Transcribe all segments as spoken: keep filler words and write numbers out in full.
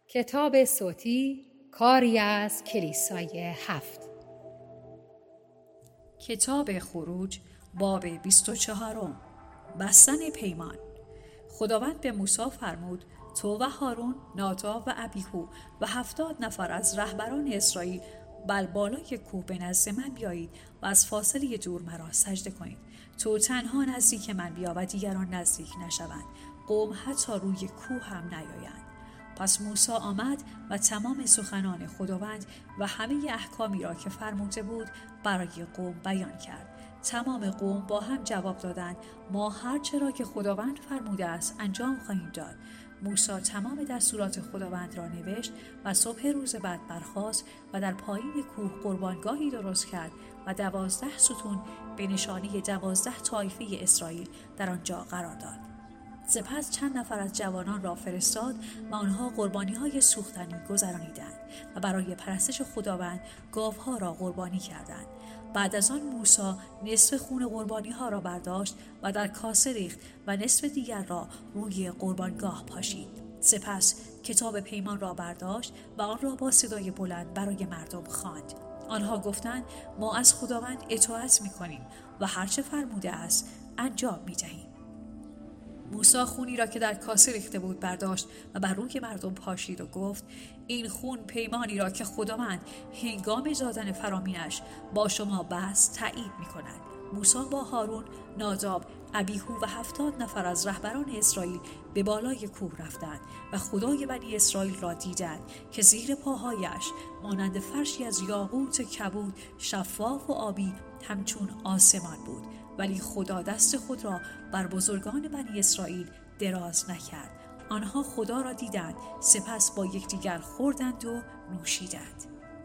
کتاب صوتی کاری از کلیسای هفت. کتاب خروج باب بیست و چهارم. بستن پیمان. خداوند به موسی فرمود تو و هارون، ناداب و ابیهو و هفتاد نفر از رهبران اسرائیل بر بالای کوه به نزد من بیایید و از فاصله دور مرا سجده کنید. تو تنها نزدیک من بیا و دیگران نزدیک نشوند، قوم حتی روی کوه هم نیایند. پس موسی آمد و تمام سخنان خداوند و همه احکامی را که فرموده بود برای قوم بیان کرد. تمام قوم با هم جواب دادند ما هر چه را که خداوند فرموده است انجام خواهیم داد. موسی تمام دستورات خداوند را نوشت و صبح روز بعد برخاست و در پایین کوه قربانگاهی درست کرد و دوازده ستون به نشانی دوازده طایفه اسرائیل در آنجا قرار داد. سپس چند نفر از جوانان را فرستاد و آنها قربانی‌های سوختنی گذرانیدند و برای پرستش خداوند گاوها را قربانی کردند. بعد از آن موسی نصف خون قربانی‌ها را برداشت و در کاسه ریخت و نصف دیگر را روی قربانگاه پاشید. سپس کتاب پیمان را برداشت و آن را با صدای بلند برای مردم خواند. آنها گفتند ما از خداوند اطاعت می‌کنیم و هر چه فرموده است انجام می‌دهیم. موسی خونی را که در کاسه ریخته بود برداشت و بر روی مردم پاشید و گفت این خون پیمانی را که خداوند هنگام دادن فرامینش با شما بست تایید می کند. موسی با هارون، ناداب، ابیهو و هفتاد نفر از رهبران اسرائیل به بالای کوه رفتند و خدای بنی اسرائیل را دیدند که زیر پاهایش مانند فرشی از یاقوت کبود شفاف و آبی همچون آسمان بود، ولی خدا دست خود را بر بزرگان بنی اسرائیل دراز نکرد. آنها خدا را دیدند، سپس با یکدیگر خوردند و نوشیدند.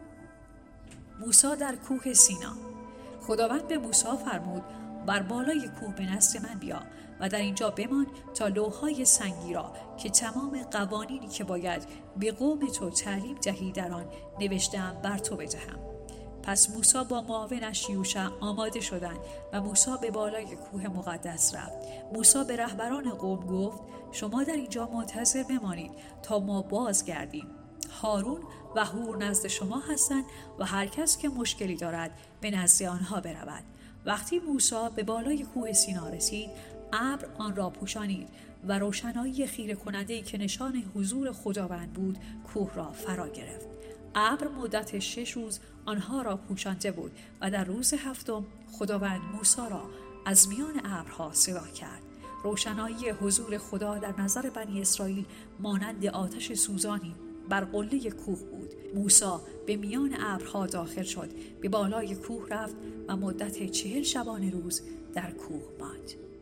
موسی در کوه سینا. خداوند به موسی فرمود بر بالای کوه به نزد من بیا و در اینجا بمان تا لوح‌های سنگی را که تمام قوانینی که باید به قوم تو تعلیم دهی در آن نوشته‌ام بر تو بدهم. پس موسی با معاونش یوشع آماده شدند و موسی به بالای کوه مقدس رفت. موسی به رهبران قوم گفت شما در اینجا منتظر بمانید تا ما بازگردیم. هارون و هور نزد شما هستند و هر کس که مشکلی دارد به نزد آنها برود. وقتی موسی به بالای کوه سینا رسید، ابر آن را پوشانید و روشنایی خیره کننده‌ای که نشان حضور خداوند بود کوه را فرا گرفت. ابر مدت شش روز آنها را پوشانده بود و در روز هفتم خداوند موسی را از میان ابرها صدا کرد. روشنایی حضور خدا در نظر بنی اسرائیل مانند آتش سوزانی بر قله کوه بود. موسی به میان ابرها داخل شد، به بالای کوه رفت و مدت چهل شبانه روز در کوه ماند.